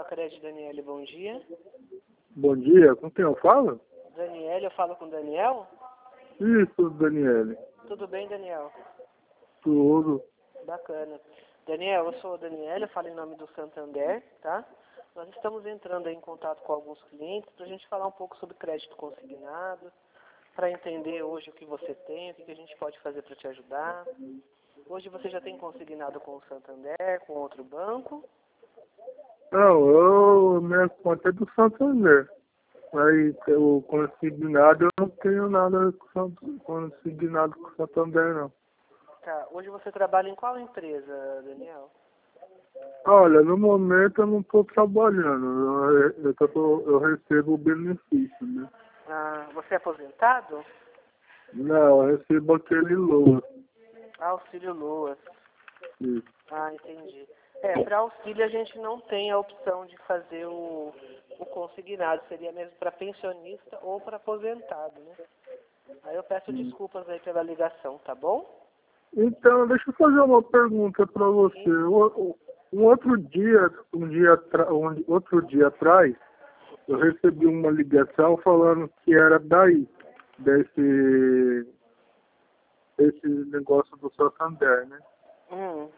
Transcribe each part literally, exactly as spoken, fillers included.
Cred, Daniele, bom dia. Bom dia, com quem eu falo? Daniele, eu falo com Daniel? Isso, Daniele. Tudo bem, Daniel? Tudo. Bacana. Daniel, eu sou a Daniele, eu falo em nome do Santander, tá? Nós estamos entrando aí em contato com alguns clientes para a gente falar um pouco sobre crédito consignado, para entender hoje o que você tem, o que a gente pode fazer para te ajudar. Hoje você já tem consignado com o Santander, com outro banco? Não, eu, minha conta é do Santander. Aí o consignado eu não tenho nada com consignado com o Santander, não. Tá. Hoje você trabalha em qual empresa, Daniel? Olha, no momento eu não estou trabalhando. Eu, eu, tô, eu recebo o benefício, né? Ah, você é aposentado? Não, eu recebo aquele LOA. Auxílio Lua. Isso. Ah, entendi. É, para auxílio a gente não tem a opção de fazer o, o consignado, seria mesmo para pensionista ou para aposentado, né? Aí eu peço desculpas aí pela ligação, tá bom? Então, deixa eu fazer uma pergunta para você. Um, um outro dia, um dia, atra- um outro dia atrás, eu recebi uma ligação falando que era daí, desse, desse negócio do Santander, né? Hum.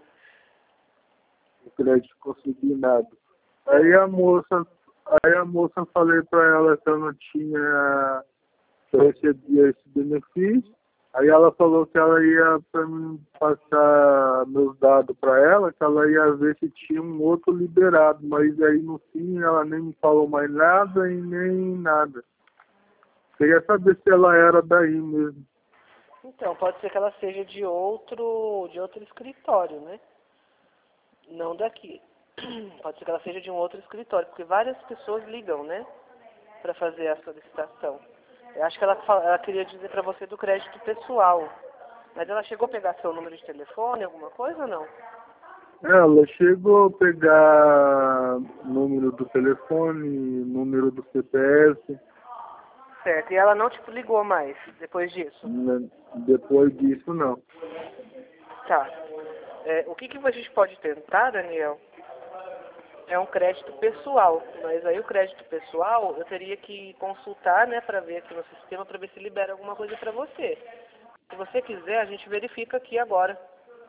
O crédito consignado. Aí a moça, aí a moça falei para ela que eu não tinha, que eu recebia esse benefício. Aí ela falou que ela ia para mim passar meus dados para ela, que ela ia ver se tinha um outro liberado, mas aí no fim ela nem me falou mais nada e nem nada. Queria saber se ela era daí mesmo. Então, pode ser que ela seja de outro, de outro escritório, né? Não daqui. Pode ser que ela seja de um outro escritório, porque várias pessoas ligam, né? Para fazer a solicitação. Eu acho que ela, fa- ela queria dizer para você do crédito pessoal. Mas ela chegou a pegar seu número de telefone, alguma coisa ou não? Ela chegou a pegar número do telefone, número do C P F, Certo. E ela não te ligou mais depois disso? né? Depois disso não. Tá. É, o que, que a gente pode tentar, Daniel, é um crédito pessoal. Mas aí o crédito pessoal eu teria que consultar, né, para ver aqui no sistema, para ver se libera alguma coisa para você. Se você quiser, a gente verifica aqui agora.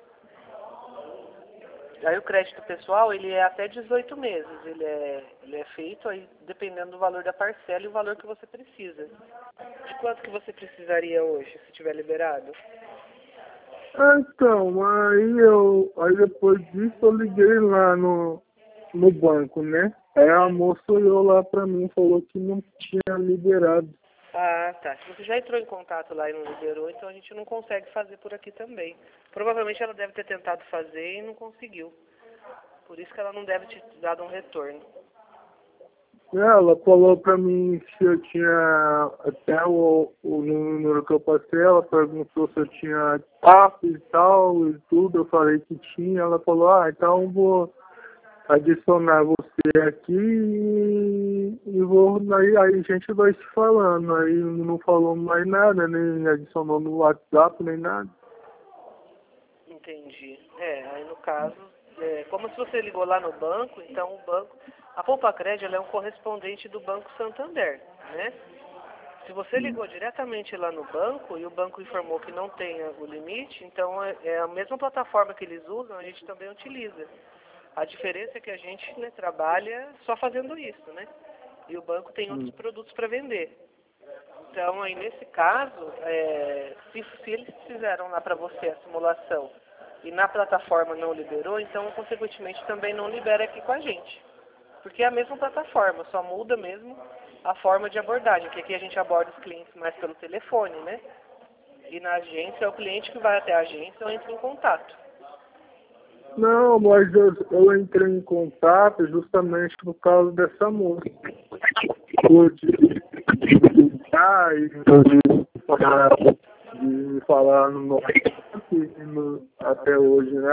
Aí o crédito pessoal, ele é até dezoito meses. Ele é, ele é feito aí dependendo do valor da parcela e o valor que você precisa. De quanto que você precisaria hoje, se tiver liberado? Ah, então, aí eu, aí depois disso eu liguei lá no, no banco, né? Aí a moça olhou lá pra mim e falou que não tinha liberado. Ah, tá. Se você já entrou em contato lá e não liberou, então a gente não consegue fazer por aqui também. Provavelmente ela deve ter tentado fazer e não conseguiu. Por isso que ela não deve ter dado um retorno. Ela falou pra mim se eu tinha, até o, o número que eu passei, ela perguntou se eu tinha T A P e tal e tudo, eu falei que tinha, ela falou, ah, então vou adicionar você aqui e, e vou, aí, aí a gente vai se falando, aí não falou mais nada, nem adicionou no WhatsApp, nem nada. Entendi. É, aí no caso, é, como se você ligou lá no banco, então o banco, a Poupa Cred, ela é um correspondente do Banco Santander, né? Se você ligou diretamente lá no banco e o banco informou que não tem o limite, então é, é a mesma plataforma que eles usam, a gente também utiliza. A diferença é que a gente, né, trabalha só fazendo isso, né? E o banco tem outros Hum. produtos para vender. Então, aí nesse caso, é, se, se eles fizeram lá para você a simulação e na plataforma não liberou, então, consequentemente, também não libera aqui com a gente. Porque é a mesma plataforma, só muda mesmo a forma de abordagem, que aqui a gente aborda os clientes mais pelo telefone, né? E na agência é o cliente que vai até a agência ou entra em contato. Não, mas eu, eu entrei em contato justamente por causa dessa moça. Por de ligar e de falar, de falar no nosso até hoje, né?